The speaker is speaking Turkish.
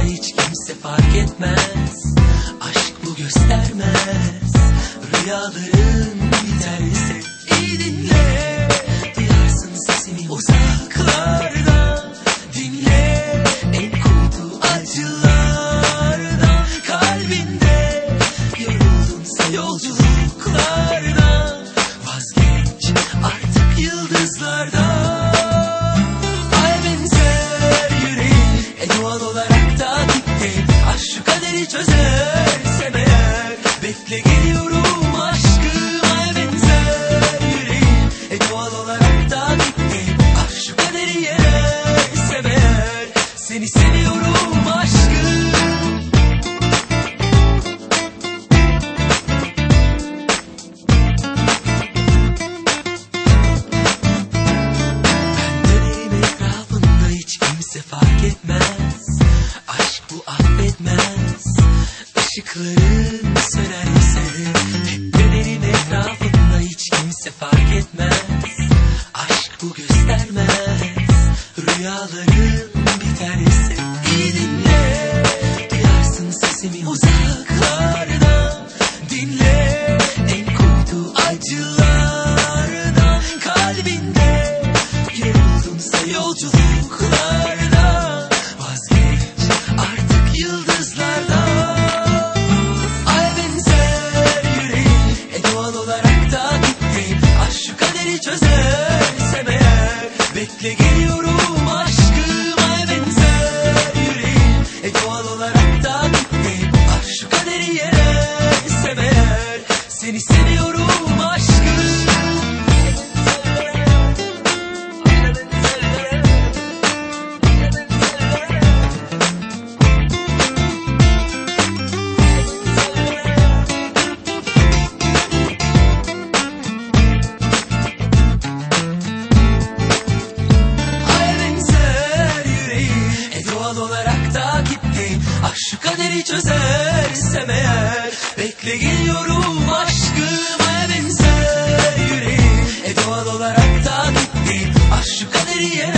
hiç kimse fark etmez. Aşk bu göstermez. Rüyaların biterse iyi dinle. Duyarsın sesimi uzaklarda. Dinle en kuytu acılardan. Kalbinde yoruldunsa yolculuklardan. Vazgeç artık yıldızlardan. Ay benzer yüreğim doğal olarak da gitti. Aşk şu kaderi çözersem eğer. Bekle geliyorum aşkım. Ay benzer yüreğim doğal olarak da gitti. Aşk şu kaderi yersem eğer. Seni seviyorum aşkım. Fark etmez, aşk bu affetmez. Işıkların sönerse hep dönerim etrafında, hiç kimse fark etmez. Aşk bu göstermez. Rüyaların biterse iyi dinle. Duyarsın sesimi uzaklardan. Dinle en kuytu acılardan. Kalbinde yoruldunsa yolculuklardan. Vazgeç artık yıldızlardan. Ay benzer yüreğim doğal olarak da gitti. Aşk şu kaderi çözersem eğer. Bekle geliyorum aşkım. Ay benzer yüreğim doğal olarak da gitti. Aşk şu kaderi yersem eğer. Seni seviyorum aşkım. Olarak da gitti. Aşk şu kaderi çözersem eğer. Bekle geliyorum aşkım. Ay benzer yüreğim doğal olarak da gitti. Aşk şu kaderi